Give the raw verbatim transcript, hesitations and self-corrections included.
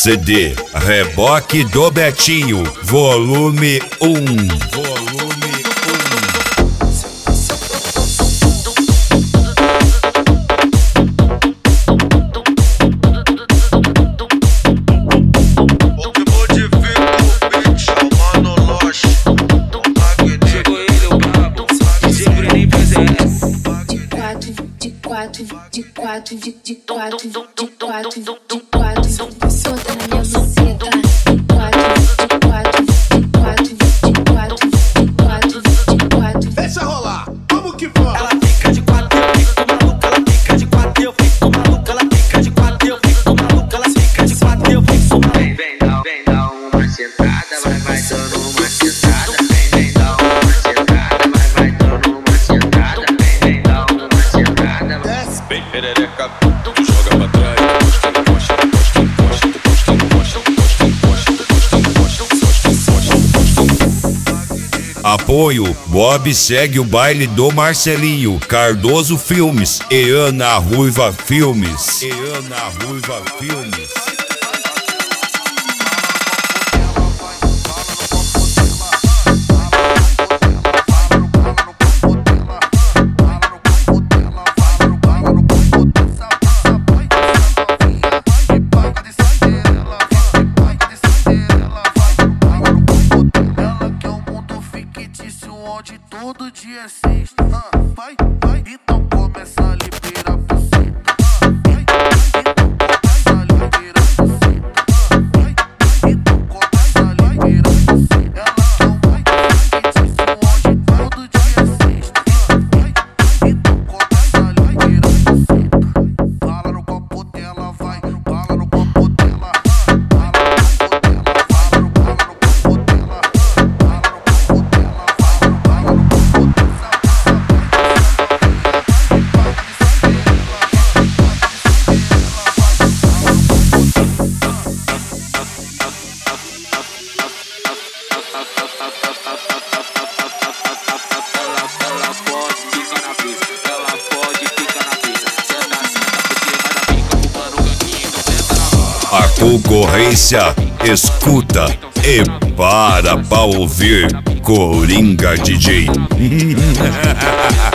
C D Reboque do Betinho, volume um. Volume De quatro, de quatro, de quatro, de quatro, de quatro, de quatro, solta na minha buceta. De quatro, de quatro, de quatro, de quatro, de quatro, de quatro. Deixa rolar, vamos que vamos. Ela fica de quatro, eu fico maluca. Ela fica de quatro, eu fico maluca. Ela fica de quatro, eu fico maluca. Ela fica de quatro, eu fico maluca. Vem, vem, dá, vem, dá uma sentada, vai, vai dando uma sentada. Vem, vem, dá uma sentada, vai, vai dando uma sentada. Vem, vem, dá uma sentada. Desce. Vem perereca, tu joga pra trás, encosta, encosta, encosta, encosta, encosta, encosta, encosta, encosta, encosta, encosta, encosta. Apoio Bob segue o baile do Marcelinho, Cardoso Filmes e Ana Ruiva Filmes. E Ana Ruiva Filmes. Onde todo dia é sexta, ah, vai, vai, então começa a liberar a buceta. Ah, vai, então começa a liberar a buceta. Ah, vai, então começa a liberar a buceta. Ela não vai, onde todo dia é sexta. Ah, vai, então começa a liberar a buceta. Fala no copo dela, vai, fala no copo dela. Fala no copo dela, fala no, fala no copo dela. Fala no copo dela, fala no A concorrência escuta e para pra ouvir Coringa D J.